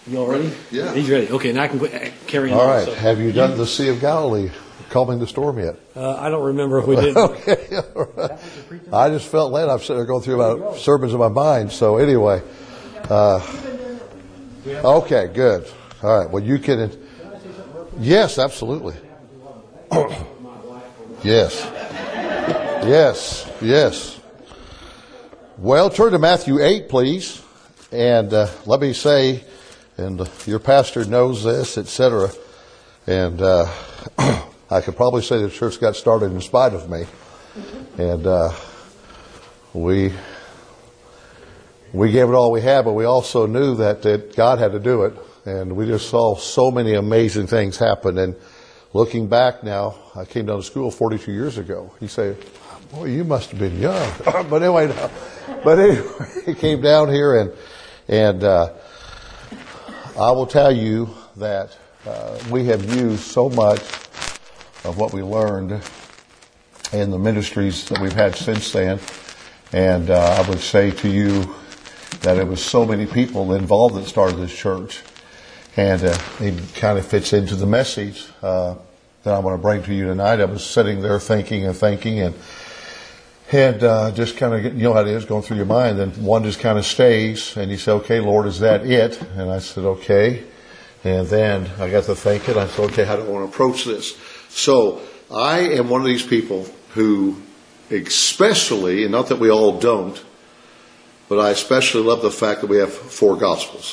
You all ready? Yeah. He's ready. Okay, now I can carry on. All right. So. Have you done the Sea of Galilee, calming the storm yet? I don't remember if we did. Okay. All right. I just felt led. I'm sitting there going through about sermons in my mind. So anyway. Okay, good. All right. Well, you can. Yes, absolutely. Yes. Yes. Yes. Well, turn to Matthew 8, please. And let me say, and your pastor knows this, etc. And I could probably say the church got started in spite of me. And we gave it all we had, but we also knew that God had to do it. And we just saw so many amazing things happen. And looking back now, I came down to school 42 years ago. You say, boy, you must have been young. But anyway, he came down here and I will tell you that we have used so much of what we learned in the ministries that we've had since then. And I would say to you that it was so many people involved that started this church. And it kind of fits into the message that I want to bring to you tonight. I was sitting there thinking and just kind of, you know how it is, going through your mind. Then one just kind of stays, and you say, okay, Lord, is that it? And I said, okay. And then I got to thinking, I said, okay, how do I want to approach this? So I am one of these people who especially, and not that we all don't, but I especially love the fact that we have 4 Gospels.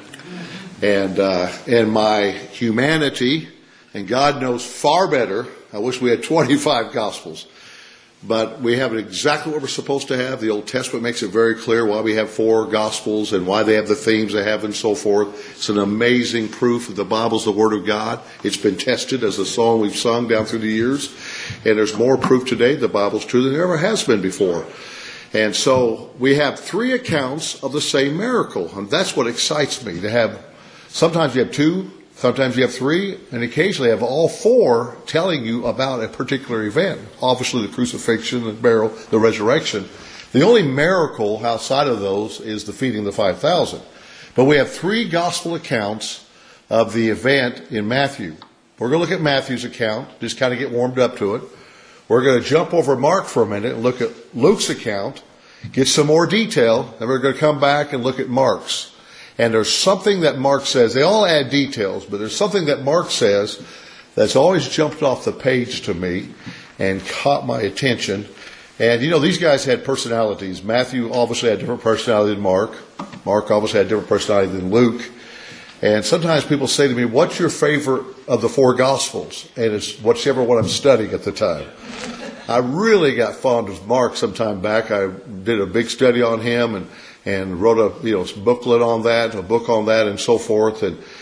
And in my humanity, and God knows far better, I wish we had 25 Gospels. But we have exactly what we're supposed to have. The Old Testament makes it very clear why we have 4 Gospels and why they have the themes they have and so forth. It's an amazing proof that the Bible's the Word of God. It's been tested as the song we've sung down through the years. And there's more proof today the Bible's true than there ever has been before. And so we have 3 accounts of the same miracle. And that's what excites me, to have, sometimes you have 2, sometimes you have 3, and occasionally you have all 4 telling you about a particular event. Obviously the crucifixion, the burial, the resurrection. The only miracle outside of those is the feeding of the 5,000. But we have 3 gospel accounts of the event in Matthew. We're going to look at Matthew's account, just kind of get warmed up to it. We're going to jump over Mark for a minute and look at Luke's account, get some more detail, and we're going to come back and look at Mark's. And there's something that Mark says, they all add details, but there's something that Mark says that's always jumped off the page to me and caught my attention. And you know, these guys had personalities. Matthew obviously had a different personality than Mark. Mark obviously had a different personality than Luke. And sometimes people say to me, what's your favorite of the 4 Gospels? And it's whichever one I'm studying at the time. I really got fond of Mark some time back. I did a big study on him and wrote a booklet on that, a book on that, and so forth,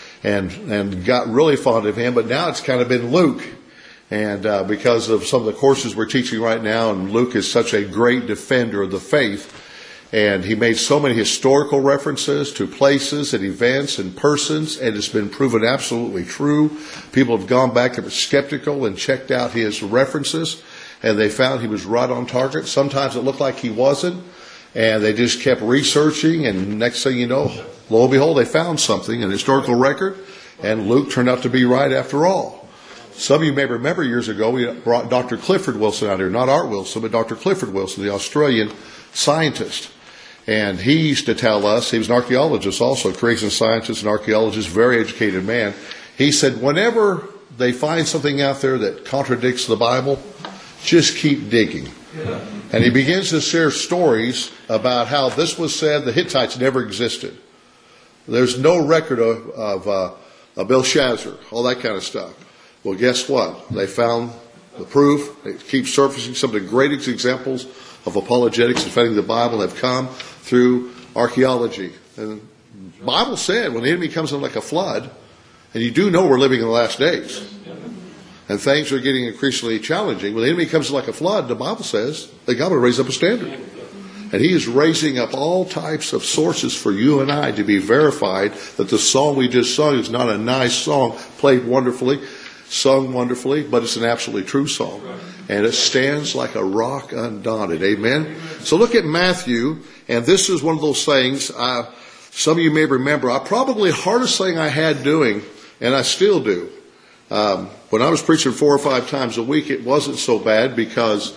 and got really fond of him. But now it's kind of been Luke, and because of some of the courses we're teaching right now, and Luke is such a great defender of the faith, and he made so many historical references to places and events and persons, and it's been proven absolutely true. People have gone back that were skeptical and checked out his references, and they found he was right on target. Sometimes it looked like he wasn't. And they just kept researching, and next thing you know, lo and behold, they found something, an historical record, and Luke turned out to be right after all. Some of you may remember years ago, we brought Dr. Clifford Wilson out here, not Art Wilson, but Dr. Clifford Wilson, the Australian scientist. And he used to tell us, he was an archaeologist also, creation scientist and archaeologist, very educated man. He said, whenever they find something out there that contradicts the Bible, just keep digging. And he begins to share stories about how this was said, the Hittites never existed. There's no record of Belshazzar, all that kind of stuff. Well, guess what? They found the proof. It keeps surfacing. Some of the greatest examples of apologetics defending the Bible have come through archaeology. And the Bible said when the enemy comes in like a flood, and you do know we're living in the last days, and things are getting increasingly challenging. When the enemy comes like a flood, the Bible says that God will raise up a standard. And he is raising up all types of sources for you and I to be verified that the song we just sung is not a nice song, played wonderfully, sung wonderfully, but it's an absolutely true song. And it stands like a rock undaunted. Amen? So look at Matthew, and this is one of those things. Some of you may remember, probably the hardest thing I had doing, and I still do, when I was preaching 4 or 5 times a week, it wasn't so bad because,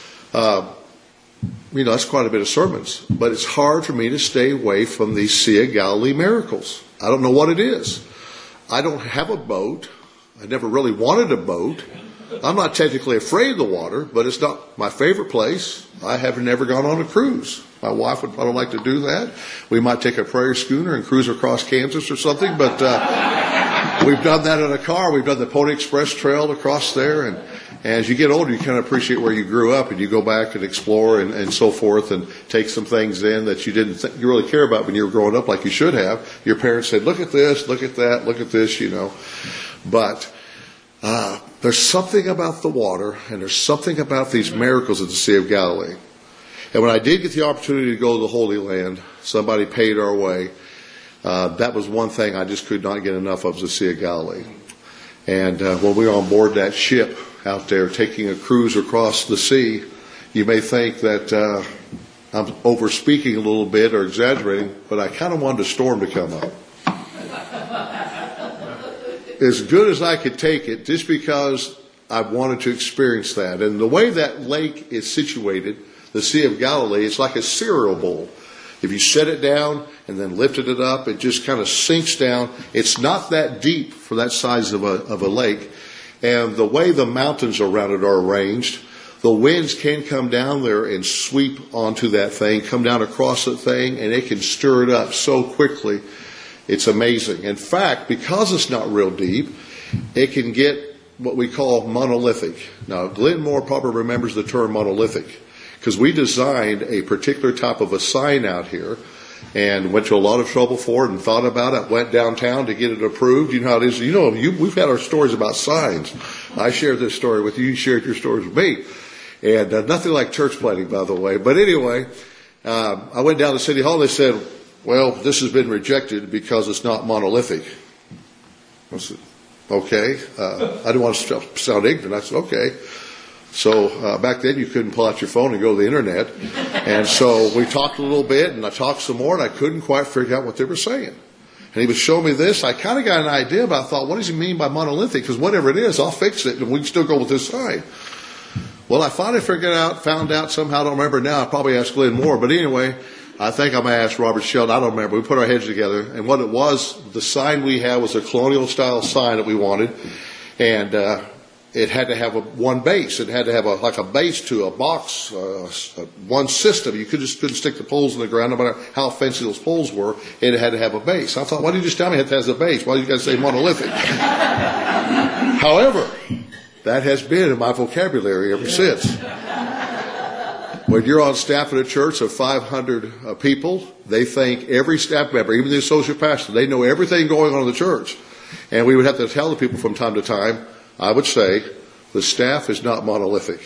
that's quite a bit of sermons. But it's hard for me to stay away from these Sea of Galilee miracles. I don't know what it is. I don't have a boat. I never really wanted a boat. I'm not technically afraid of the water, but it's not my favorite place. I have never gone on a cruise. My wife would probably like to do that. We might take a prayer schooner and cruise across Kansas or something, but we've done that in a car. We've done the Pony Express Trail across there, and as you get older, you kind of appreciate where you grew up, and you go back and explore and so forth, and take some things in that you didn't think you really care about when you were growing up, like you should have. Your parents said, "Look at this, look at that, look at this," But there's something about the water, and there's something about these miracles at the Sea of Galilee. And when I did get the opportunity to go to the Holy Land, somebody paid our way. That was one thing I just could not get enough of, the Sea of Galilee. And when we were on board that ship out there taking a cruise across the sea, you may think that I'm over-speaking a little bit or exaggerating, but I kind of wanted a storm to come up. As good as I could take it, just because I wanted to experience that. And the way that lake is situated, the Sea of Galilee, it's like a cereal bowl. If you set it down and then lifted it up, it just kind of sinks down. It's not that deep for that size of a lake. And the way the mountains around it are arranged, the winds can come down there and sweep onto that thing, come down across the thing, and it can stir it up so quickly. It's amazing. In fact, because it's not real deep, it can get what we call monolithic. Now, Glenn Moore probably remembers the term monolithic, because we designed a particular type of a sign out here and went to a lot of trouble for it and thought about it, went downtown to get it approved. You know how it is. We've had our stories about signs. I shared this story with you. You shared your stories with me. And nothing like church planting, by the way. But anyway, I went down to City Hall. They said, "Well, this has been rejected because it's not monolithic." I said, "Okay." I didn't want to sound ignorant. I said, "Okay." So back then you couldn't pull out your phone and go to the internet. And so we talked a little bit, and I talked some more, and I couldn't quite figure out what they were saying. And he was showing me this. I kind of got an idea, but I thought, what does he mean by monolithic? Because whatever it is, I'll fix it, and we can still go with this sign. Well, I finally found out somehow. I don't remember now. I probably asked Glenn Moore. But anyway, I think I may ask Robert Sheldon. I don't remember. We put our heads together. And what it was, the sign we had was a colonial-style sign that we wanted. And it had to have one base. It had to have a base to a box, one system. You couldn't stick the poles in the ground, no matter how fancy those poles were. It had to have a base. I thought, why did you just tell me it has a base? Why did you guys say monolithic? However, that has been in my vocabulary ever since. When you're on staff at a church of 500 people, they think every staff member, even the associate pastor, they know everything going on in the church. And we would have to tell the people from time to time, I would say, the staff is not monolithic.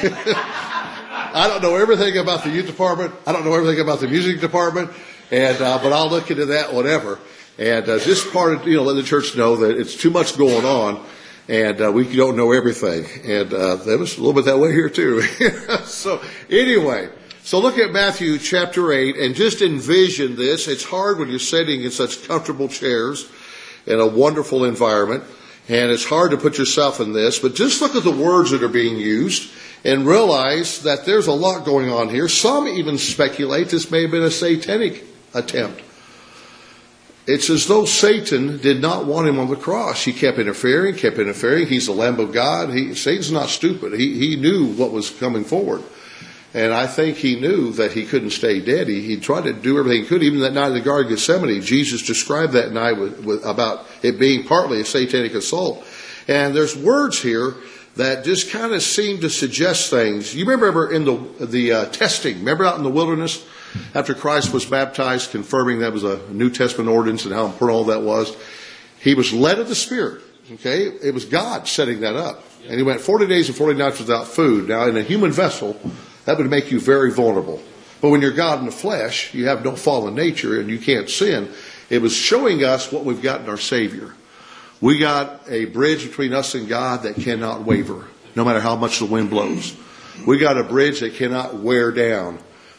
I don't know everything about the youth department. I don't know everything about the music department. But I'll look into that, whatever. And just part of, let the church know that it's too much going on. And we don't know everything. And that was a little bit that way here, too. So anyway, so look at Matthew chapter 8 and just envision this. It's hard when you're sitting in such comfortable chairs in a wonderful environment. And it's hard to put yourself in this. But just look at the words that are being used and realize that there's a lot going on here. Some even speculate this may have been a satanic attempt. It's as though Satan did not want him on the cross. He kept interfering. He's the Lamb of God. Satan's not stupid. He knew what was coming forward. And I think he knew that he couldn't stay dead. He tried to do everything he could. Even that night in the Garden of Gethsemane, Jesus described that night about it being partly a satanic assault. And there's words here that just kind of seem to suggest things. You remember in the testing, remember out in the wilderness? After Christ was baptized, confirming that was a New Testament ordinance and how important all that was, he was led of the Spirit. Okay, it was God setting that up, and he went 40 days and 40 nights without food. Now, in a human vessel, that would make you very vulnerable. But when you're God in the flesh, you have no fallen nature and you can't sin. It was showing us what we've got in our Savior. We got a bridge between us and God that cannot waver, no matter how much the wind blows. We got a bridge that cannot wear down.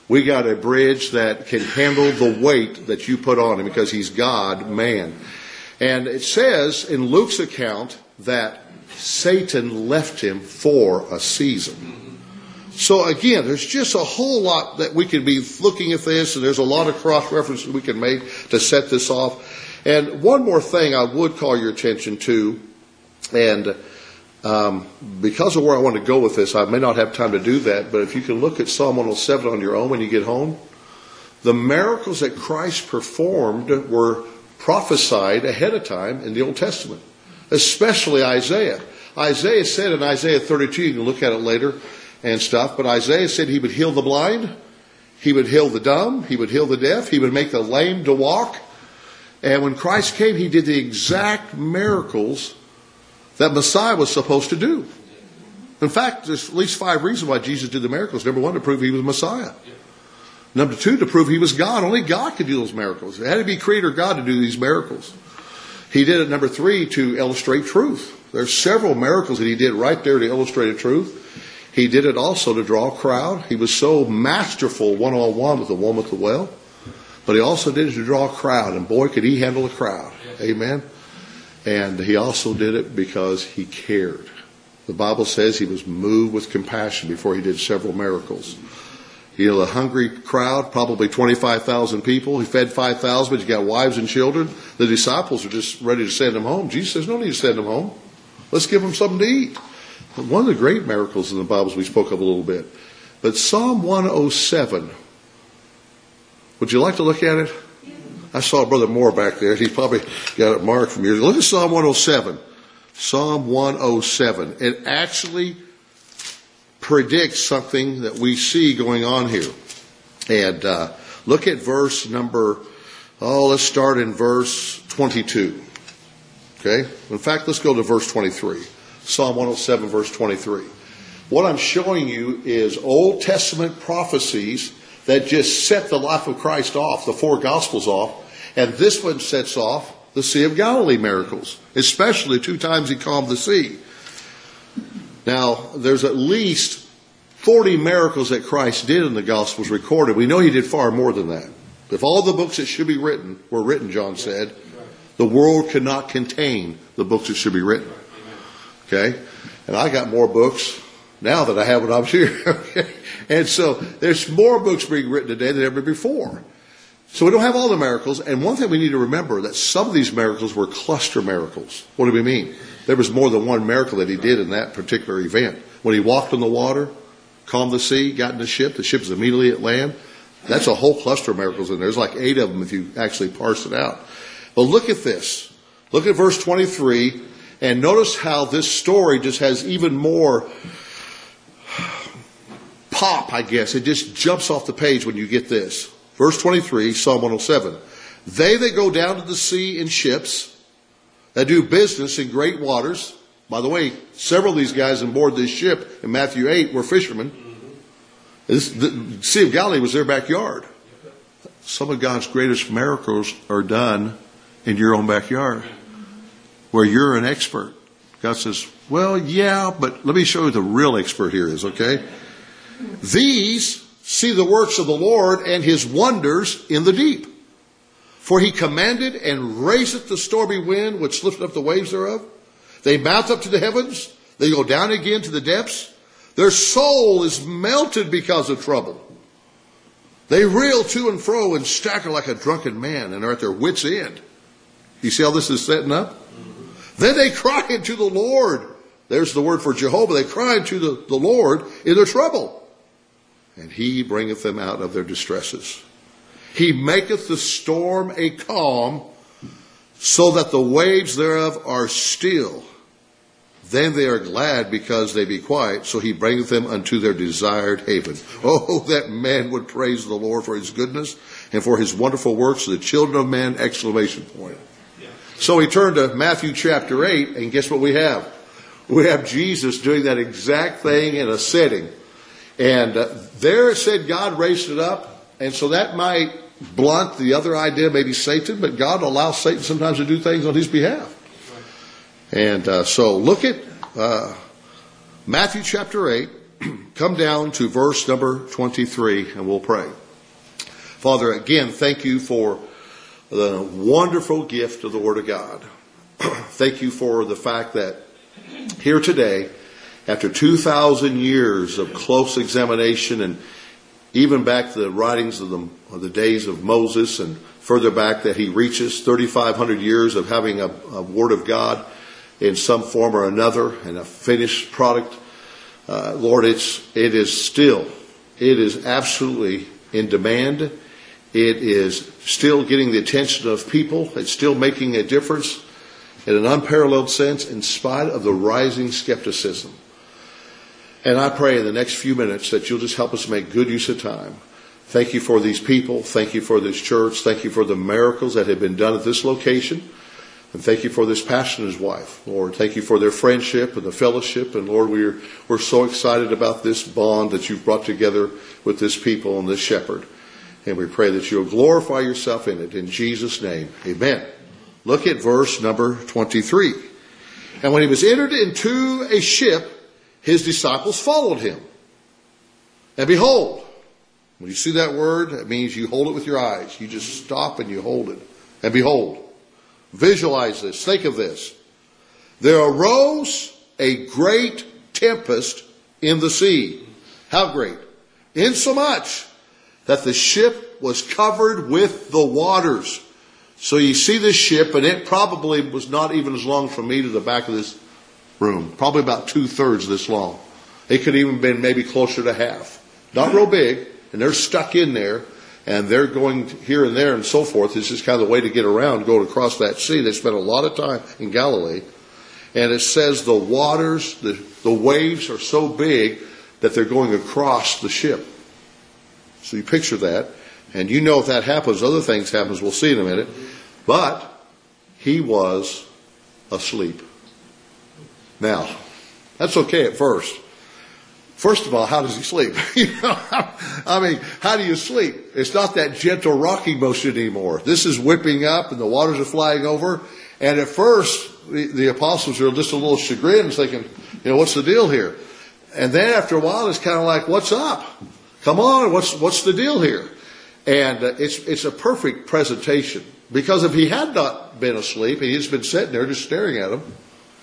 We got a bridge that can handle the weight that you put on him because he's God, man. And it says in Luke's account that Satan left him for a season. So again, there's just a whole lot that we could be looking at this, and there's a lot of cross-references we can make to set this off. And one more thing I would call your attention to, and because of where I want to go with this, I may not have time to do that, but if you can look at Psalm 107 on your own when you get home, the miracles that Christ performed were prophesied ahead of time in the Old Testament, especially Isaiah. Isaiah said in Isaiah 32, you can look at it later and stuff, but Isaiah said he would heal the blind, he would heal the dumb, he would heal the deaf, he would make the lame to walk. And when Christ came, he did the exact miracles that Messiah was supposed to do. In fact, there's at least 5 reasons why Jesus did the miracles. Number 1, to prove he was Messiah. Number 2, to prove he was God. Only God could do those miracles. It had to be Creator God to do these miracles. He did it, number 3, to illustrate truth. There's several miracles that he did right there to illustrate a truth. He did it also to draw a crowd. He was so masterful one-on-one with the woman at the well. But he also did it to draw a crowd. And boy, could he handle a crowd. Amen. And he also did it because he cared. The Bible says he was moved with compassion before he did several miracles. He had a hungry crowd, probably 25,000 people. He fed 5,000, but you got wives and children. The disciples are just ready to send them home. Jesus says, no need to send them home. Let's give them something to eat. One of the great miracles in the Bible we spoke of a little bit. But Psalm 107, would you like to look at it? I saw Brother Moore back there. He probably got it marked from here. Look at Psalm 107. Psalm 107. It actually predicts something that we see going on here. And look at verse number, let's start in verse 22. Okay? In fact, let's go to verse 23. Psalm 107, verse 23. What I'm showing you is Old Testament prophecies that just set the life of Christ off, the 4 Gospels off, and this one sets off the Sea of Galilee miracles, especially 2 times he calmed the sea. Now, there's at least 40 miracles that Christ did in the Gospels recorded. We know he did far more than that. If all the books that should be written were written, John said, the world could not contain the books that should be written. Okay? And I got more books now than I had when I was here. Okay? And so there's more books being written today than ever before. So we don't have all the miracles. And one thing we need to remember, that some of these miracles were cluster miracles. What do we mean? There was more than one miracle that he did in that particular event. When he walked on the water, calmed the sea, got in the ship is immediately at land. That's a whole cluster of miracles in there. There's like 8 of them if you actually parse it out. But look at this. Look at verse 23 and notice how this story just has even more pop, I guess. It just jumps off the page when you get this. Verse 23, Psalm 107. They that go down to the sea in ships, that do business in great waters. By the way, several of these guys on board this ship in Matthew 8 were fishermen. The Sea of Galilee was their backyard. Some of God's greatest miracles are done in your own backyard, where you're an expert. God says, well, yeah, but let me show you the real expert here is, okay? These see the works of the Lord and his wonders in the deep. For he commanded and raiseth the stormy wind, which lifteth up the waves thereof. They mount up to the heavens. They go down again to the depths. Their soul is melted because of trouble. They reel to and fro and stagger like a drunken man and are at their wits' end. You see how this is setting up? Then they cry unto the Lord. There's the word for Jehovah. They cry unto the Lord in their trouble. And he bringeth them out of their distresses. He maketh the storm a calm, so that the waves thereof are still. Then they are glad because they be quiet, so he bringeth them unto their desired haven. Oh, that man would praise the Lord for his goodness and for his wonderful works to the children of men! Exclamation point. So we turn to Matthew chapter 8, and guess what we have? We have Jesus doing that exact thing in a setting. And there it said God raised it up. And so that might blunt the other idea, maybe Satan, but God allows Satan sometimes to do things on his behalf. And so look at Matthew chapter 8, come down to verse number 23 and we'll pray. Father, again, thank you for the wonderful gift of the Word of God. Thank you for the fact that here today, after 2,000 years of close examination, and even back to the writings of the days of Moses, and further back that he reaches 3,500 years of having a Word of God in some form or another and a finished product, Lord, it is absolutely in demand. It is still getting the attention of people. It's still making a difference in an unparalleled sense in spite of the rising skepticism. And I pray in the next few minutes that you'll just help us make good use of time. Thank you for these people. Thank you for this church. Thank you for the miracles that have been done at this location. And thank you for this pastor and his wife. Lord, thank you for their friendship and the fellowship. And Lord, we're so excited about this bond that you've brought together with this people and this shepherd. And we pray that you'll glorify yourself in it. In Jesus' name, amen. Look at verse number 23. And when he was entered into a ship, his disciples followed him. And behold, when you see that word, it means you hold it with your eyes. You just stop and you hold it. And behold, visualize this. Think of this. There arose a great tempest in the sea. How great? Insomuch that the ship was covered with the waters. So you see this ship, and it probably was not even as long from me to the back of this room. Probably about 2/3 this long. It could even been maybe closer to half. Not real big, and they're stuck in there, and they're going here and there and so forth. This is kind of the way to get around, going across that sea. They spent a lot of time in Galilee. And it says the waters, the waves are so big that they're going across the ship. So you picture that. And you know if that happens, other things happen, we'll see in a minute. But he was asleep. Now, that's okay at first. First of all, how does he sleep? How do you sleep? It's not that gentle rocking motion anymore. This is whipping up and the waters are flying over. And at first, the apostles are just a little chagrined, thinking, what's the deal here? And then after a while, it's kind of like, what's up? Come on, what's the deal here? And it's a perfect presentation. Because if he had not been asleep, and he'd just been sitting there just staring at him,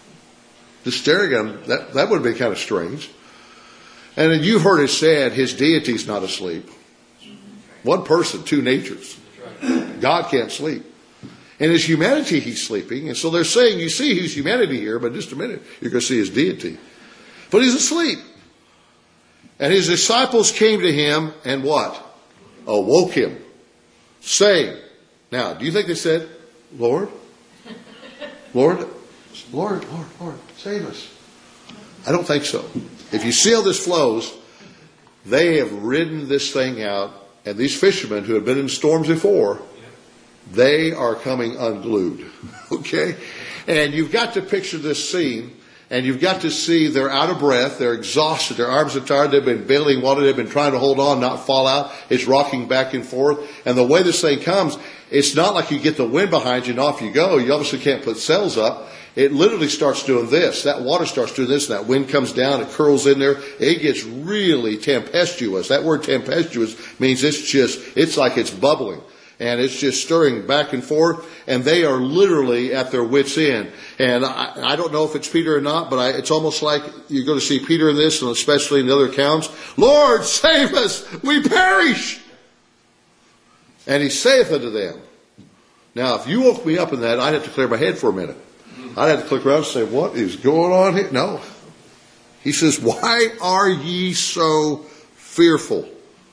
that would have been kind of strange. And then you've heard it said, his deity's not asleep. One person, two natures. God can't sleep. In his humanity, he's sleeping. And so they're saying, you see his humanity here, but in just a minute, you're going to see his deity. But he's asleep. And his disciples came to him and what? Awoke him, saying, now, do you think they said, Lord, save us? I don't think so. If you see how this flows, they have ridden this thing out, and these fishermen who have been in storms before, they are coming unglued. Okay? And you've got to picture this scene, and you've got to see they're out of breath, they're exhausted, their arms are tired, they've been bailing water, they've been trying to hold on, not fall out. It's rocking back and forth. And the way this thing comes, it's not like you get the wind behind you and off you go. You obviously can't put sails up. It literally starts doing this. That water starts doing this, and that wind comes down, it curls in there. It gets really tempestuous. That word tempestuous means it's like it's bubbling. And it's just stirring back and forth, and they are literally at their wits' end. And I don't know if it's Peter or not, but it's almost like you're going to see Peter in this, and especially in the other accounts. Lord, save us! We perish! And he saith unto them. Now, if you woke me up in that, I'd have to clear my head for a minute. I'd have to click around and say, what is going on here? No. He says, why are ye so fearful?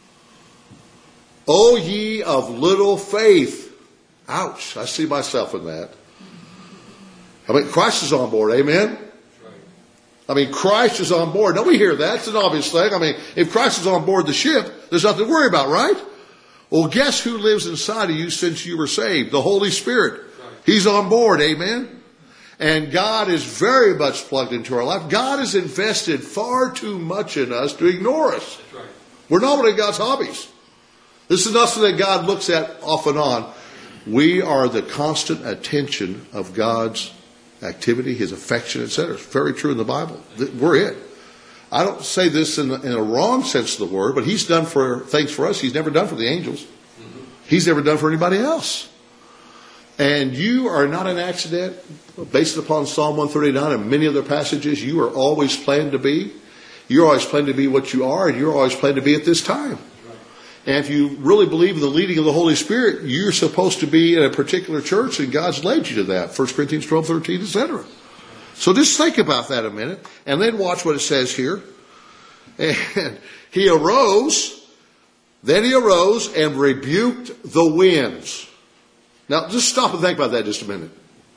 O ye of little faith. Ouch. I see myself in that. Christ is on board. Amen? Christ is on board. Now we hear that. It's an obvious thing. If Christ is on board the ship, there's nothing to worry about, right? Well, guess who lives inside of you since you were saved? The Holy Spirit. He's on board. Amen? And God is very much plugged into our life. God has invested far too much in us to ignore us. We're not one of God's hobbies. This is not something that God looks at off and on. We are the constant attention of God's activity, His affection, etc. It's very true in the Bible. We're it. I don't say this in a wrong sense of the word, but he's done things for us he's never done for the angels. He's never done for anybody else. And you are not an accident. Based upon Psalm 139 and many other passages, you are always planned to be. You're always planned to be what you are, and you're always planned to be at this time. And if you really believe in the leading of the Holy Spirit, you're supposed to be in a particular church, and God's led you to that. 1 Corinthians 12, 13, etc. So just think about that a minute, and then watch what it says here. And he arose, then he arose and rebuked the winds. Now, just stop and think about that just a minute.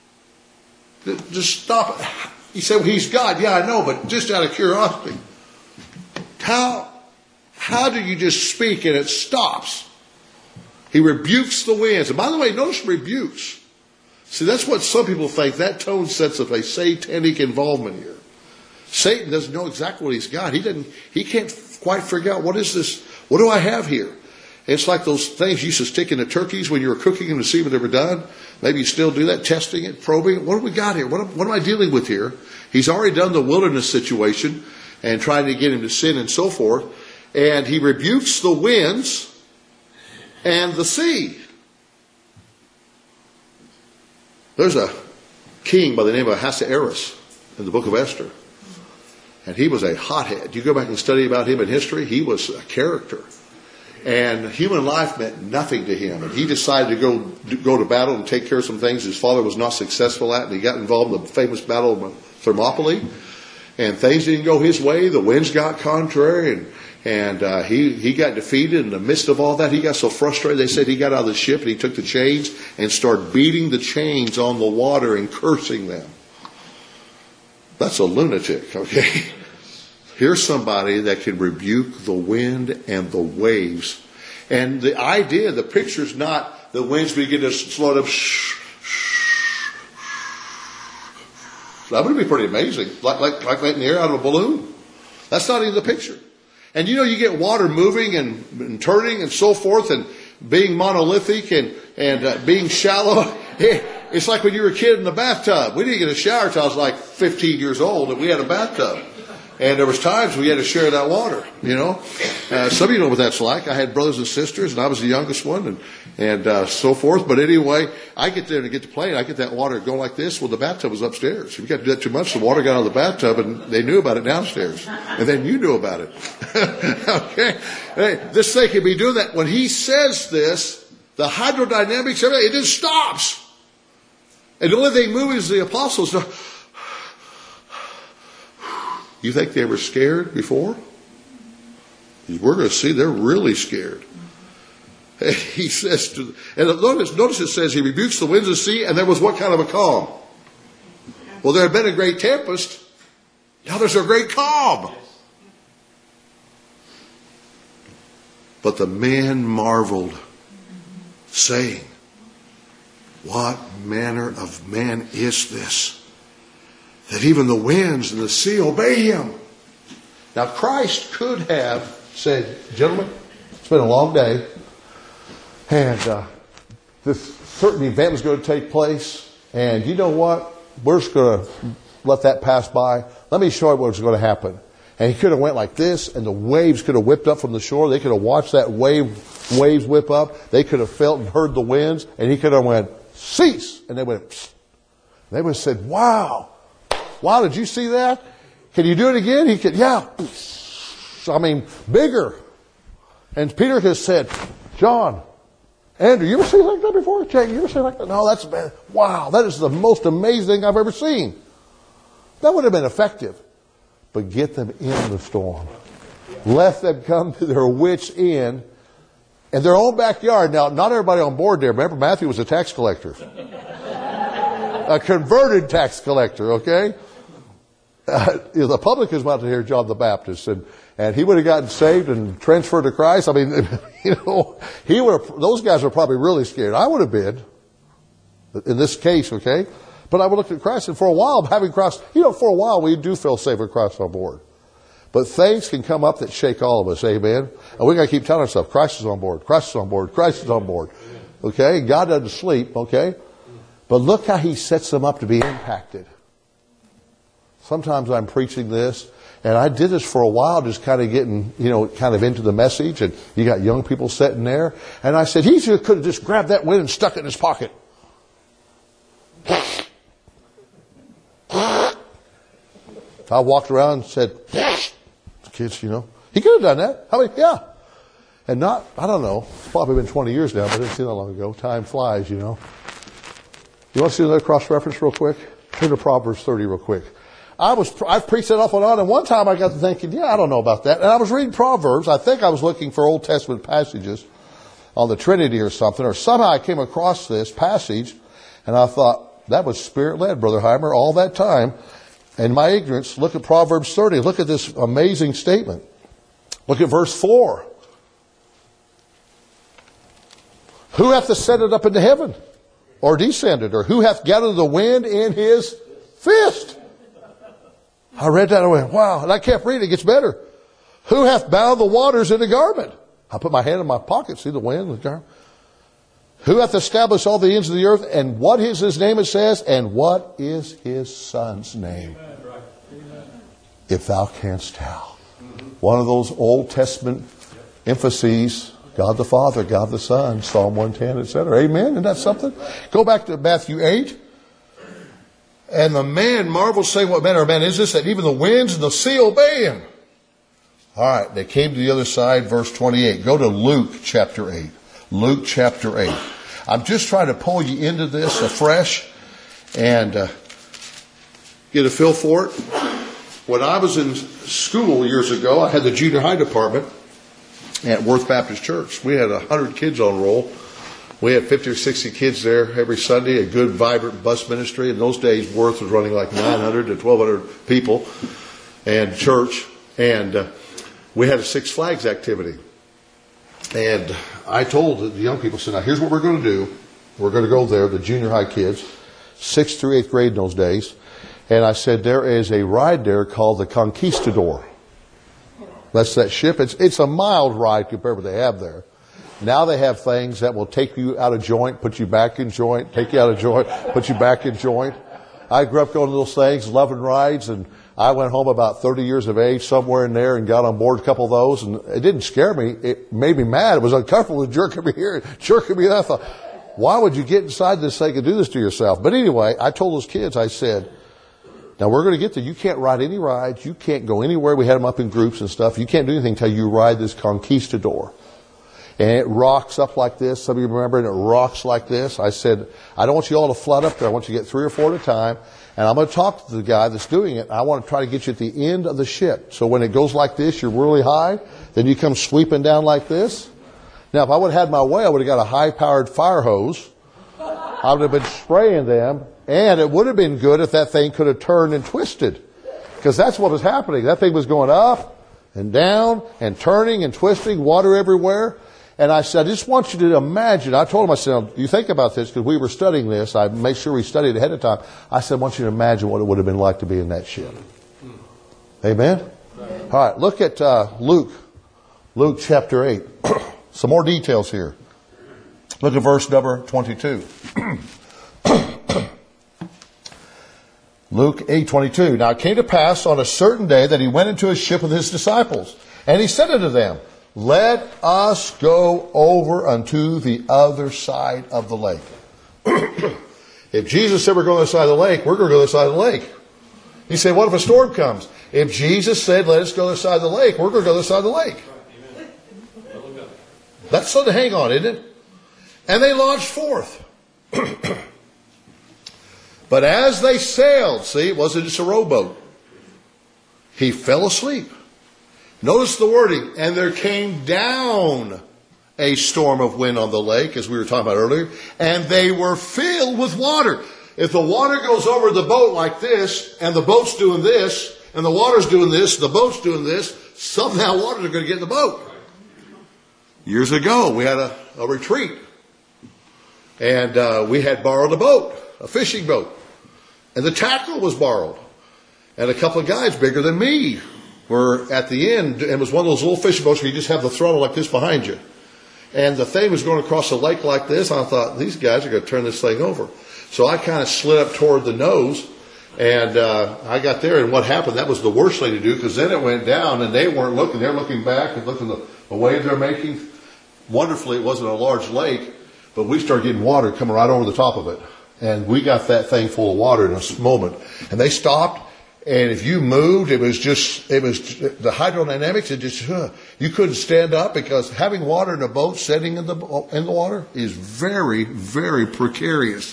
Just stop. You say, well, he's God. Yeah, I know, but just out of curiosity, how do you just speak and it stops? He rebukes the winds. And by the way, notice rebukes. See, that's what some people think. That tone sets of a satanic involvement here. Satan doesn't know exactly what he's got. He can't quite figure out, what is this? What do I have here? It's like those things you used to stick in the turkeys when you were cooking them to see what they were done. Maybe you still do that, testing it, probing it. What have we got here? What am I dealing with here? He's already done the wilderness situation and trying to get him to sin and so forth. And he rebukes the winds and the sea. There's a king by the name of Ahasuerus in the book of Esther. And he was a hothead. You go back and study about him in history, he was a character. And human life meant nothing to him. And he decided to go to battle and take care of some things his father was not successful at. And he got involved in the famous battle of Thermopylae. And things didn't go his way. The winds got contrary. And he got defeated. In the midst of all that, he got so frustrated. They said he got out of the ship and he took the chains and started beating the chains on the water and cursing them. That's a lunatic, okay? Here's somebody that can rebuke the wind and the waves. And the idea, the picture's not the winds begin to slow up. That would be pretty amazing. Like letting the air out of a balloon. That's not even the picture. And you get water moving and turning and so forth and being monolithic and being shallow. It's like when you were a kid in the bathtub. We didn't get a shower until I was like 15 years old, and we had a bathtub. And there was times we had to share that water, Some of you know what that's like. I had brothers and sisters, and I was the youngest one, and so forth. But anyway, I get there and get to play, and I get that water going like this. Well, the bathtub was upstairs. If you got to do that too much, the water got out of the bathtub, and they knew about it downstairs. And then you knew about it. Okay? Hey, this thing can be doing that. When he says this, the hydrodynamics, everything, it just stops. And the only thing moving is the apostles. You think they were scared before? We're going to see they're really scared. He says and notice it says he rebukes the winds of the sea, and there was what kind of a calm? Well, there had been a great tempest. Now there's a great calm. But the men marveled, saying, what manner of man is this, that even the winds and the sea obey him? Now Christ could have said, gentlemen, it's been a long day, and this certain event was going to take place, and you know what? We're just going to let that pass by. Let me show you what's going to happen. And he could have went like this, and the waves could have whipped up from the shore. They could have watched that waves whip up. They could have felt and heard the winds, and he could have went, cease! And they went, psst. They would have said, wow, did you see that? Can you do it again? He could, yeah. I mean, bigger. And Peter has said, John, Andrew, you ever seen like that before? Jay, you ever seen like that? No, that's bad. Wow, that is the most amazing thing I've ever seen. That would have been effective. But get them in the storm. Let them come to their wits' end in their own backyard. Now, not everybody on board there. Remember, Matthew was a tax collector. A converted tax collector, okay? The publicans wanted to hear John the Baptist, and he would have gotten saved and transferred to Christ. I mean, he would have, those guys were probably really scared. I would have been, in this case, okay? But I would look at Christ, and for a while, having Christ, for a while we do feel safe with Christ on board. But things can come up that shake all of us, amen? And we got to keep telling ourselves, Christ is on board, Christ is on board, Christ is on board. Okay? God doesn't sleep, okay? But look how he sets them up to be impacted. sometimes I'm preaching this, and I did this for a while, just kind of getting, kind of into the message, and you got young people sitting there, and I said, he could have just grabbed that wind and stuck it in his pocket. I walked around and said, kids, he could have done that. Yeah. And I don't know, it's probably been 20 years now, but I didn't see that long ago. Time flies, You want to see another cross-reference real quick? Turn to Proverbs 30 real quick. I've preached that off and on, and one time I got to thinking, I don't know about that. And I was reading Proverbs. I think I was looking for Old Testament passages on the Trinity or something, or somehow I came across this passage, and I thought, that was Spirit-led, Brother Heimer, all that time. In my ignorance, look at Proverbs 30. Look at this amazing statement. Look at verse 4. Who hath ascended up into heaven? Or descended? Or who hath gathered the wind in his fist? I read that and I went, wow. And I kept reading. It gets better. Who hath bound the waters in a garment? I put my hand in my pocket. See the wind? The garment. Who hath established all the ends of the earth? And what is his name, it says? And what is his son's name? If thou canst tell. One of those Old Testament emphases, God the Father, God the Son, Psalm 110, etc. Amen? Isn't that something? Go back to Matthew 8. And the man marveled, saying, what manner of man is this, that even the winds and the sea obey him? All right, they came to the other side, verse 28. Go to Luke chapter 8. Luke chapter 8. I'm just trying to pull you into this afresh and get a feel for it. When I was in school years ago, I had the junior high department at Worth Baptist Church. We had 100 kids on roll. We had 50 or 60 kids there every Sunday, a good, vibrant bus ministry. In those days, Worth was running like 900 to 1,200 people and church. And we had a Six Flags activity. And I told the young people, said, now here's what we're going to do. We're going to go there, the junior high kids, 6th through 8th grade in those days. And I said, there is a ride there called the Conquistador. That's that ship. It's a mild ride compared to what they have there. Now they have things that will take you out of joint, put you back in joint, take you out of joint, put you back in joint. I grew up going to those things, loving rides, and I went home about 30 years of age, somewhere in there, and got on board a couple of those, and it didn't scare me. It made me mad. It was uncomfortable. It was jerking me here, jerking me there. I thought, why would you get inside this thing and do this to yourself? But anyway, I told those kids, I said, now we're going to get there. You can't ride any rides. You can't go anywhere. We had them up in groups and stuff. You can't do anything until you ride this Conquistador. And it rocks up like this. Some of you remember, and it rocks like this. I said, I don't want you all to flood up there. I want you to get 3 or 4 at a time. And I'm going to talk to the guy that's doing it. I want to try to get you at the end of the ship. So when it goes like this, you're really high. Then you come sweeping down like this. Now, if I would have had my way, I would have got a high-powered fire hose. I would have been spraying them. And it would have been good if that thing could have turned and twisted. Because that's what was happening. That thing was going up and down and turning and twisting, water everywhere. And I said, I just want you to imagine. I told him, I said, you think about this, because we were studying this. I made sure we studied ahead of time. I said, I want you to imagine what it would have been like to be in that ship. Amen? All right, look at Luke. Luke chapter 8. Some more details here. Look at verse number 22. Luke 8:22. Now it came to pass on a certain day that he went into a ship with his disciples. And he said unto them, let us go over unto the other side of the lake. If Jesus said we're going to the side of the lake, we're going to go to the side of the lake. You say, what if a storm comes? If Jesus said, let us go to the side of the lake, we're going to go to the side of the lake. That's something to hang on, isn't it? And they launched forth. But as they sailed, see, it wasn't just a rowboat. He fell asleep. Notice the wording, and there came down a storm of wind on the lake, as we were talking about earlier, and they were filled with water. If the water goes over the boat like this, and the boat's doing this, and the water's doing this, the boat's doing this, somehow water's going to get in the boat. Years ago, we had a retreat, and we had borrowed a boat, a fishing boat, and the tackle was borrowed, and a couple of guys bigger than me were at the end, and it was one of those little fishing boats where you just have the throttle like this behind you. And the thing was going across the lake like this, and I thought, these guys are going to turn this thing over. So I kind of slid up toward the nose, And I got there, and what happened, that was the worst thing to do, because then it went down, and they weren't looking. They're looking back and looking at the wave they're making. Wonderfully, it wasn't a large lake, but we started getting water coming right over the top of it. And we got that thing full of water in a moment. And they stopped, and if you moved, it was the hydrodynamics, you couldn't stand up, because having water in a boat sitting in the water is very, very precarious.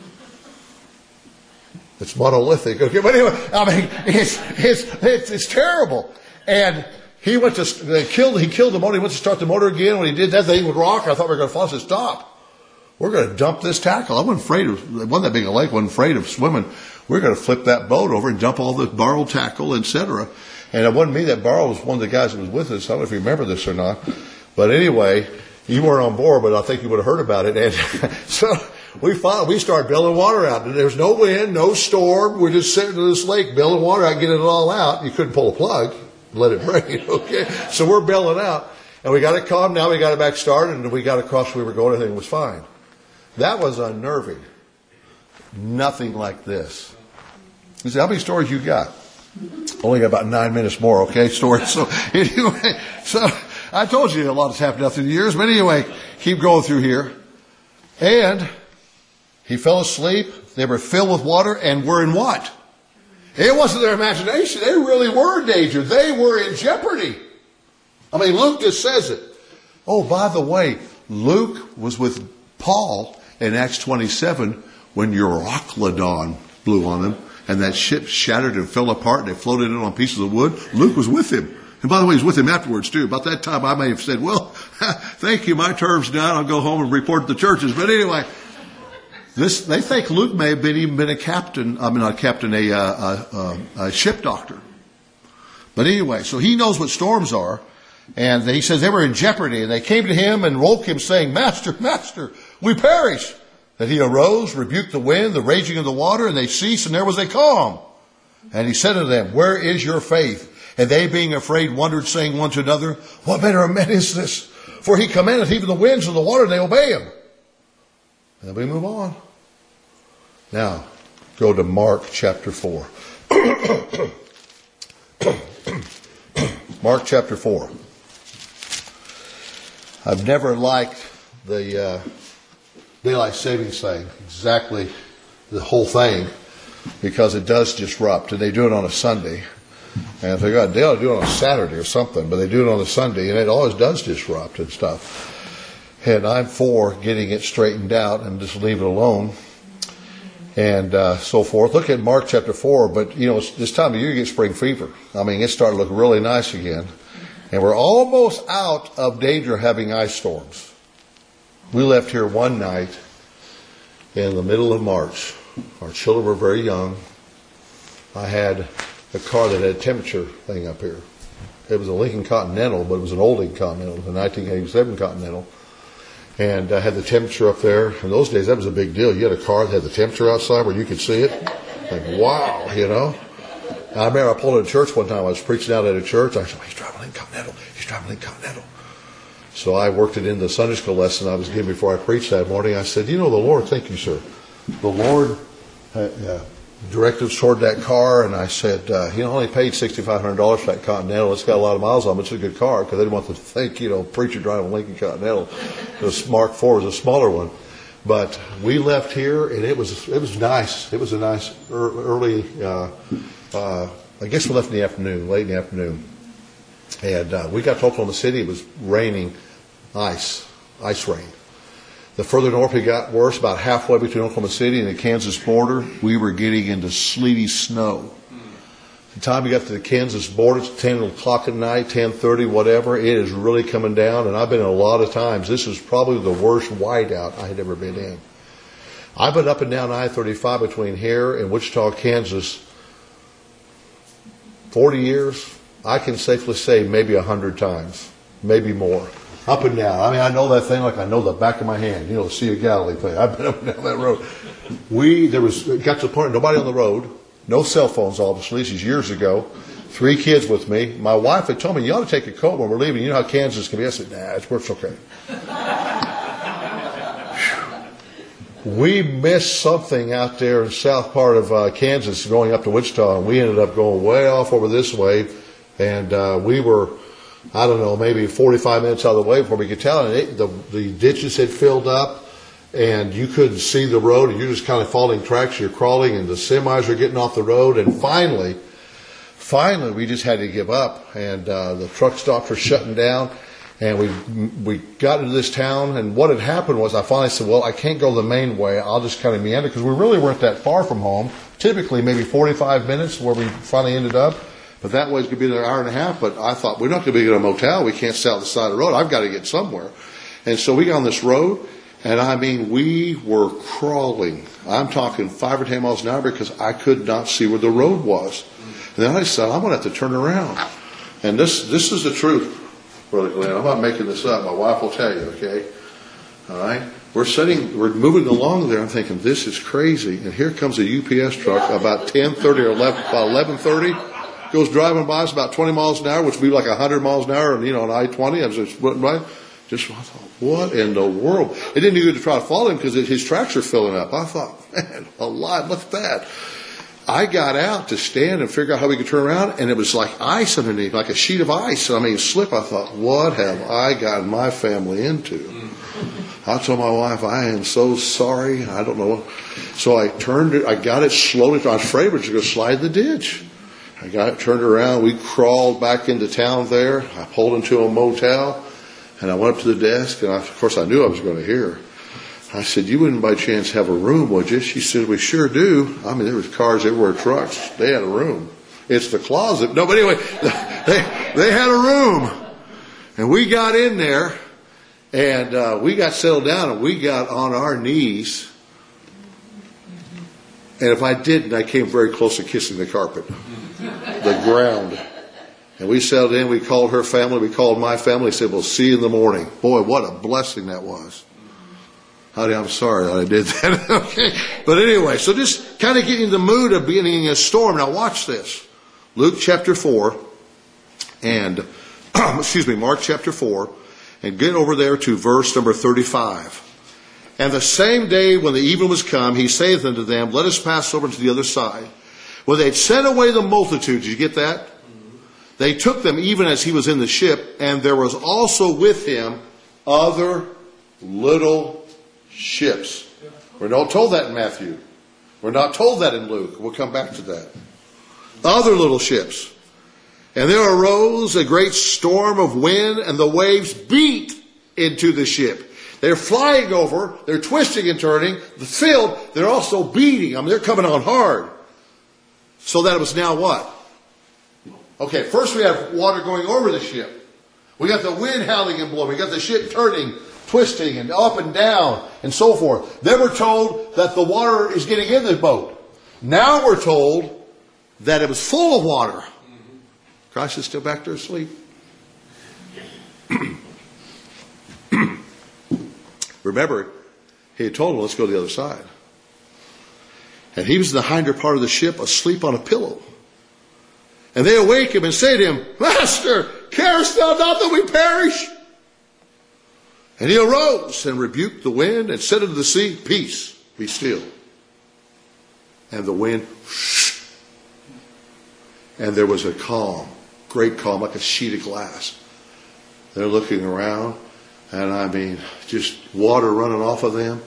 It's monolithic. Okay, but anyway, I mean, it's terrible. And he killed the motor. He went to start the motor again. When he did that, thing would rock. I thought we were going to fall. I said, stop. We're going to dump this tackle. I wasn't afraid of, it wasn't that big a lake. I wasn't afraid of swimming. We're going to flip that boat over and dump all the borrowed tackle, etc. And it wasn't me that borrowed. It was one of the guys that was with us. I don't know if you remember this or not. But anyway, you weren't on board, but I think you would have heard about it. And so we started bailing water out. And there's no wind, no storm. We're just sitting in this lake, bailing water out, getting it all out. You couldn't pull a plug, let it rain, okay? So we're bailing out. And we got it calm. Now we got it back started, and we got across where we were going. Everything was fine. That was unnerving. Nothing like this. You say, how many stories you got? Only got about 9 minutes more, okay? Stories. So anyway, so I told you a lot has happened through the years. But anyway, keep going through here. And he fell asleep. They were filled with water and were in what? It wasn't their imagination. They really were in danger. They were in jeopardy. I mean, Luke just says it. Oh, by the way, Luke was with Paul in Acts 27 when Euroclydon blew on them and that ship shattered and fell apart and they floated in on pieces of wood. Luke was with him. And by the way, he was with him afterwards too. About that time I may have said, well, thank you, my term's done. I'll go home and report to the churches. But anyway, they think Luke may have even been a captain, a ship doctor. But anyway, so he knows what storms are. And he says they were in jeopardy, and they came to him and woke him, saying, Master, Master, we perish. That he arose, rebuked the wind, the raging of the water, and they ceased, and there was a calm. And he said to them, where is your faith? And they, being afraid, wondered, saying one to another, what manner of man is this? For he commandeth even the winds and the water, and they obey him. And then we move on. Now, go to Mark chapter 4. Mark chapter 4. I've never liked the daylight savings thing, exactly the whole thing, because it does disrupt, and they do it on a Sunday. And they ought to do it on a Saturday or something, but they do it on a Sunday, and it always does disrupt and stuff. And I'm for getting it straightened out and just leave it alone and so forth. Look at Mark chapter 4, but you know, this time of year you get spring fever. I mean, it's starting to look really nice again. And we're almost out of danger of having ice storms. We left here one night in the middle of March. Our children were very young. I had a car that had a temperature thing up here. It was a Lincoln Continental, but it was an old Lincoln Continental. It was a 1987 Continental. And I had the temperature up there. In those days, that was a big deal. You had a car that had the temperature outside where you could see it. Like, wow, you know. I remember I pulled into church one time. I was preaching out at a church. I said, he's driving Lincoln Continental. He's driving Lincoln Continental. So I worked it in the Sunday school lesson I was giving before I preached that morning. I said, you know, the Lord, thank you, sir. The Lord directives toward that car. And I said, he only paid $6,500 for that Continental. It's got a lot of miles on it. It's a good car because they didn't want to think, you know, preacher driving Lincoln Continental. The Mark IV was a smaller one. But we left here and it was nice. It was a nice early, I guess we left in the afternoon, late in the afternoon. And we got to Oklahoma City. It was raining ice rain. The further north we got worse, about halfway between Oklahoma City and the Kansas border, we were getting into sleety snow. The time we got to the Kansas border, it's 10 o'clock at night, 10:30, whatever, it is really coming down. And I've been in a lot of times. This is probably the worst whiteout I had ever been in. I've been up and down I-35 between here and Wichita, Kansas, 40 years. I can safely say maybe 100 times, maybe more. Up and down. I mean, I know that thing like I know the back of my hand. You know, the Sea of Galilee thing. I've been up and down that road. It got to the point, nobody on the road, no cell phones, obviously. This is years ago. 3 kids with me. My wife had told me, you ought to take a coat when we're leaving. You know how Kansas can be. I said, nah, it's okay. we missed something out there in the south part of Kansas going up to Wichita, and we ended up going way off over this way. And we were, I don't know, maybe 45 minutes out of the way before we could tell. And the ditches had filled up, and you couldn't see the road, and you're just kind of following tracks. You're crawling, and the semis are getting off the road. And finally, we just had to give up, and the truck stops were shutting down. And we got into this town, and what had happened was I finally said, well, I can't go the main way. I'll just kind of meander, because we really weren't that far from home. Typically, maybe 45 minutes where we finally ended up. But that was going to be an hour and a half. But I thought, we're not going to be in a motel. We can't stay out the side of the road. I've got to get somewhere. And so we got on this road, and I mean, we were crawling. I'm talking 5 or 10 miles an hour because I could not see where the road was. And then I said, I'm going to have to turn around. And this is the truth. Brother Glenn, I'm not making this up. My wife will tell you, okay? All right? We're moving along there. I'm thinking, this is crazy. And here comes a UPS truck about 10:30 or 11:30. Goes driving by us about 20 miles an hour, which would be like 100 miles an hour, and on I-20. I was just running by. I thought, what in the world? It didn't do good to try to follow him because his tracks are filling up. I thought, man, alive, look at that. I got out to stand and figure out how we could turn around, and it was like ice underneath, like a sheet of ice. I mean, slip. I thought, what have I gotten my family into? I told my wife, I am so sorry. I don't know. So I got it slowly. I was afraid we were just going to slide in the ditch. I got it turned around. We crawled back into town there. I pulled into a motel, and I went up to the desk, and of course I knew I was going to hear. I said, you wouldn't by chance have a room, would you? She said, we sure do. I mean, there was cars everywhere, trucks. They had a room. It's the closet. No, but anyway, they had a room. And we got in there, and we got settled down, and we got on our knees. And if I didn't, I came very close to kissing the carpet, the ground. And we settled in. We called her family. We called my family. Said, we'll see you in the morning. Boy, what a blessing that was. Honey, I'm sorry that I did that. Okay. But anyway, so just kind of getting in the mood of being in a storm. Now watch this. Luke chapter 4 and, Mark chapter 4, and get over there to verse number 35. And the same day when the evening was come, he saith unto them, let us pass over to the other side. When they had sent away the multitude, did you get that? They took them even as he was in the ship, and there was also with him other little ships. We're not told that in Matthew. We're not told that in Luke. We'll come back to that. Other little ships. And there arose a great storm of wind, and the waves beat into the ship. They're flying over, they're twisting and turning, the field, they're also beating. I mean, they're coming on hard. So that it was now what? Okay, first we have water going over the ship. We got the wind howling and blowing. We got the ship turning, twisting and up and down and so forth. Then we're told that the water is getting in the boat. Now we're told that it was full of water. Christ is still back there asleep. Remember, he had told them, let's go to the other side. And he was in the hinder part of the ship, asleep on a pillow. And they awake him and say to him, Master, carest thou not that we perish? And he arose and rebuked the wind and said unto the sea, peace, be still. And the wind, and there was a calm, great calm, like a sheet of glass. They're looking around, and I mean, just water running off of them.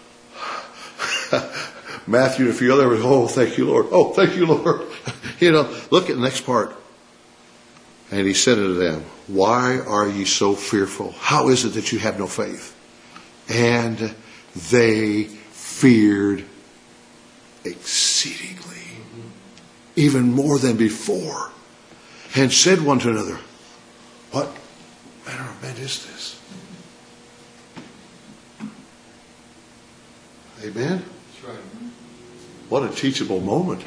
Matthew and a few others, oh, thank you, Lord. Oh, thank you, Lord. Look at the next part. And he said unto them, why are ye so fearful? How is it that you have no faith? And they feared exceedingly, even more than before, and said one to another, what manner of man is this? Amen? That's right. What a teachable moment.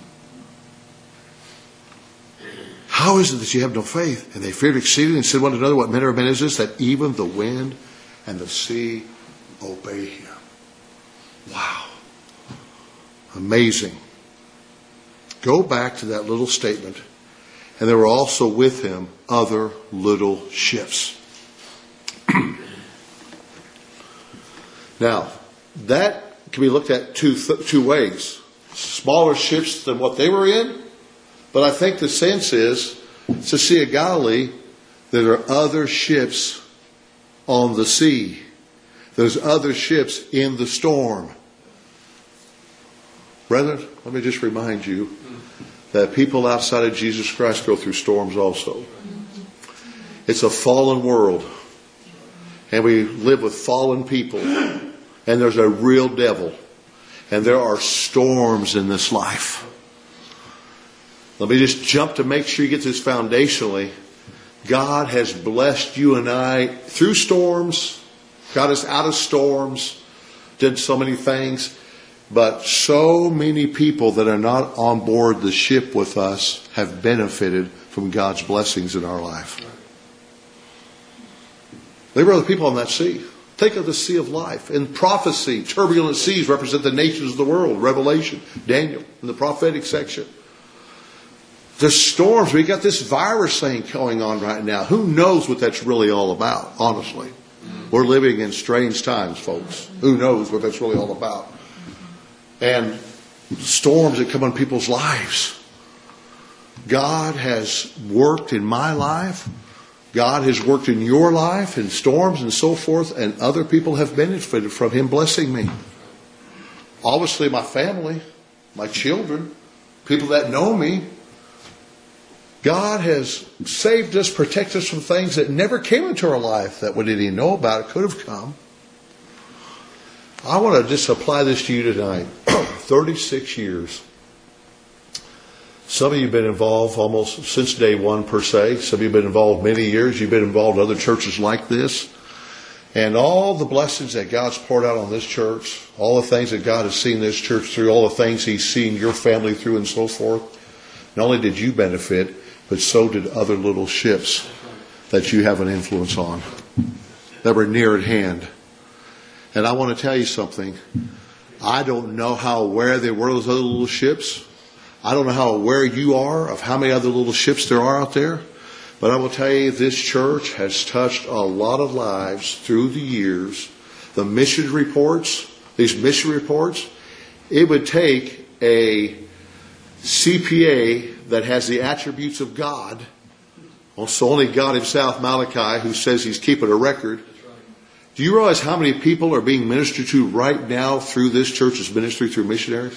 How is it that you have no faith? And they feared exceedingly and said one to another, what manner of man is this, that even the wind and the sea obey him? Wow. Amazing. Go back to that little statement. And there were also with him other little ships. Now, that can be looked at two ways. Smaller ships than what they were in. But I think the sense is, it's the Sea of Galilee, there are other ships on the sea. There's other ships in the storm. Brethren, let me just remind you that people outside of Jesus Christ go through storms also. It's a fallen world. And we live with fallen people. And there's a real devil. And there are storms in this life. Let me just jump to make sure you get this foundationally. God has blessed you and I through storms, got us out of storms, did so many things. But so many people that are not on board the ship with us have benefited from God's blessings in our life. There were other people on that sea. Think of the sea of life. In prophecy, turbulent seas represent the nations of the world. Revelation, Daniel, in the prophetic section. There's storms. We got this virus thing going on right now. Who knows what that's really all about, honestly? We're living in strange times, folks. Who knows what that's really all about? And storms that come on people's lives. God has worked in my life. God has worked in your life, in storms and so forth, and other people have benefited from Him blessing me. Obviously, my family, my children, people that know me. God has saved us, protected us from things that never came into our life that we didn't even know about. It could have come. I want to just apply this to you tonight. 36 years. Some of you have been involved almost since day one per se. Some of you have been involved many years. You've been involved in other churches like this. And all the blessings that God's poured out on this church, all the things that God has seen this church through, all the things He's seen your family through and so forth. Not only did you benefit, but so did other little ships that you have an influence on, that were near at hand. And I want to tell you something. I don't know how aware they were of those other little ships. I don't know how aware you are of how many other little ships there are out there. But I will tell you, this church has touched a lot of lives through the years. The mission reports, these mission reports, it would take a CPA that has the attributes of God. Also only God Himself, Malachi, who says He's keeping a record. Do you realize how many people are being ministered to right now through this church's ministry through missionaries?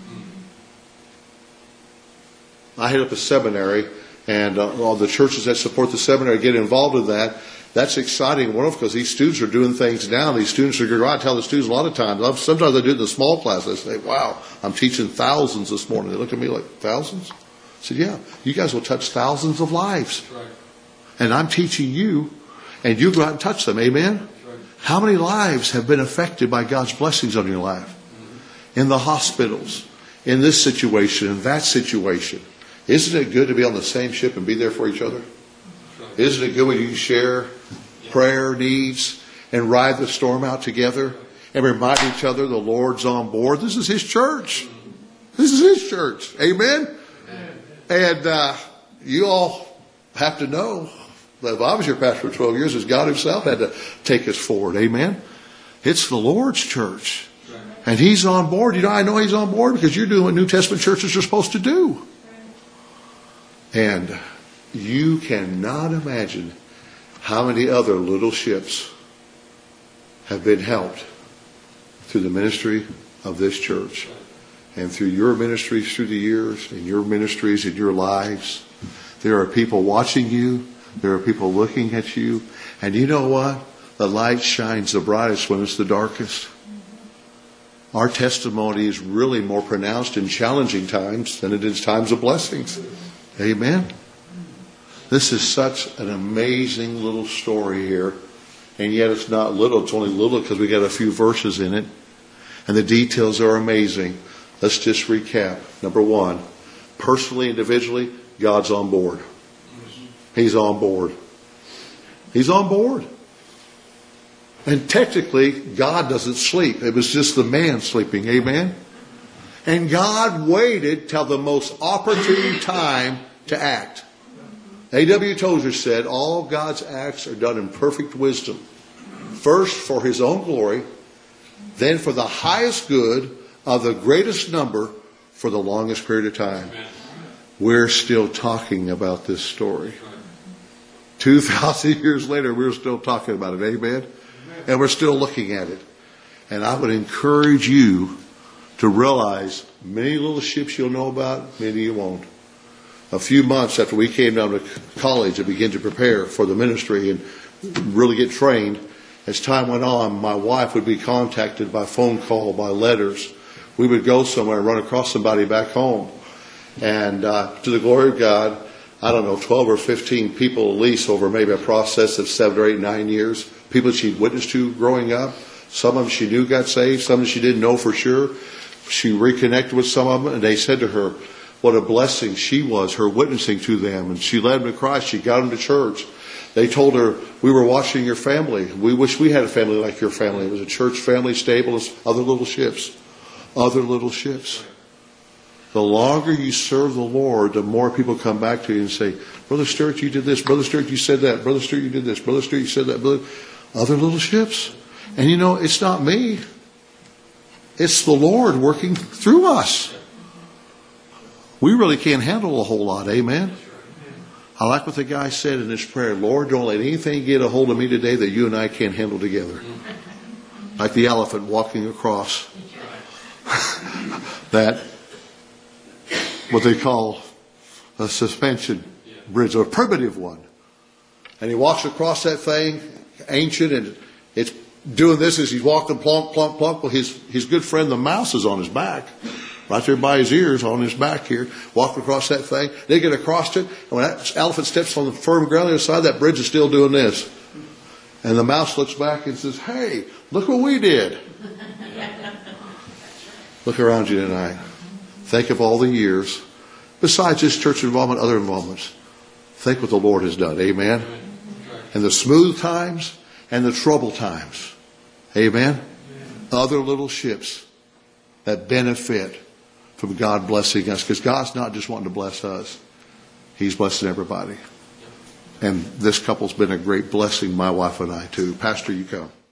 I head up a seminary, and all the churches that support the seminary get involved in that. That's exciting. One of because these students are doing things now. These students are going. I tell the students a lot of times. Sometimes I do it in the small class. They say, "Wow, I'm teaching thousands this morning." They look at me like, "Thousands?" I said, "Yeah, you guys will touch thousands of lives, right. And I'm teaching you, and you go out and touch them." Amen. Right. How many lives have been affected by God's blessings on your life? Mm-hmm. In the hospitals, in this situation, in that situation. Isn't it good to be on the same ship and be there for each other? Right. Isn't it good when you can share prayer needs and ride the storm out together and remind each other the Lord's on board? This is His church. This is His church. Amen? And you all have to know that if I was your pastor for 12 years, as God Himself had to take us forward. Amen? It's the Lord's church. And He's on board. You know, I know He's on board because you're doing what New Testament churches are supposed to do. And you cannot imagine how many other little ships have been helped through the ministry of this church. And through your ministries through the years, and your ministries in your lives, there are people watching you. There are people looking at you. And you know what? The light shines the brightest when it's the darkest. Our testimony is really more pronounced in challenging times than it is times of blessings. Amen? This is such an amazing little story here. And yet it's not little. It's only little because we got a few verses in it. And the details are amazing. Let's just recap. Number one, personally, individually, God's on board. He's on board. He's on board. And technically, God doesn't sleep. It was just the man sleeping. Amen? And God waited till the most opportune time to act. A.W. Tozer said, all God's acts are done in perfect wisdom. First, for His own glory, then for the highest good of the greatest number for the longest period of time. We're still talking about this story. 2,000 years later, we're still talking about it. Amen? And we're still looking at it. And I would encourage you to realize many little ships you'll know about, many you won't. A few months after we came down to college and began to prepare for the ministry and really get trained, as time went on, my wife would be contacted by phone call, by letters. We would go somewhere and run across somebody back home. And to the glory of God, I don't know, 12 or 15 people at least over maybe a process of 7 or 8, 9 years. People she'd witnessed to growing up. Some of them she knew got saved. Some of them she didn't know for sure. She reconnected with some of them, and they said to her what a blessing she was, her witnessing to them. And she led them to Christ. She got them to church. They told her, we were watching your family. We wish we had a family like your family. It was a church family, stable, other little ships. Other little ships. The longer you serve the Lord, the more people come back to you and say, Brother Stewart, you did this. Brother Stewart, you said that. Brother Stewart, you did this. Brother Stewart, you said that. Other little ships. And you know, it's not me. It's the Lord working through us. We really can't handle a whole lot. Amen? I like what the guy said in his prayer. Lord, don't let anything get a hold of me today that you and I can't handle together. Like the elephant walking across that, what they call a suspension bridge, a primitive one. And he walks across that thing, ancient, and it's doing this as he's walking plonk, plonk, plonk. Well, his good friend the mouse is on his back, right there by his ears, on his back here, walking across that thing. They get across it, and when that elephant steps on the firm ground on the other side, that bridge is still doing this. And the mouse looks back and says, hey, look what we did. Look around you tonight. Think of all the years, besides this church involvement, other involvements. Think what the Lord has done. Amen? And the smooth times and the troubled times. Amen? Other little ships that benefit from God blessing us. Because God's not just wanting to bless us. He's blessing everybody. And this couple's been a great blessing, my wife and I too. Pastor, you come.